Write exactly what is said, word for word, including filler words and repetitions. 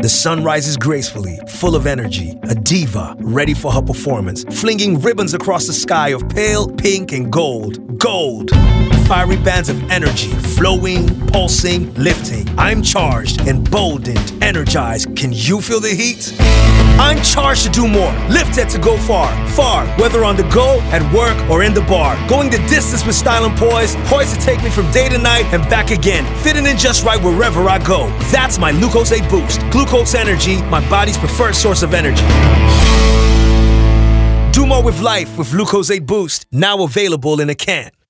The sun rises gracefully, full of energy, a diva ready for her performance, flinging ribbons across the sky of pale pink and gold. Gold! Fiery bands of energy, flowing, pulsing, lifting. I'm charged, emboldened, energized. Can you feel the heat? I'm charged to do more, lifted to go far, far, whether on the go, at work, or in the bar. Going the distance with style and poise, poised to take me from day to night and back again, fitting in just right wherever I go. That's my Lucozade Boost. Glucose Energy, my body's preferred source of energy. Do more with life with Lucozade Boost, now available in a can.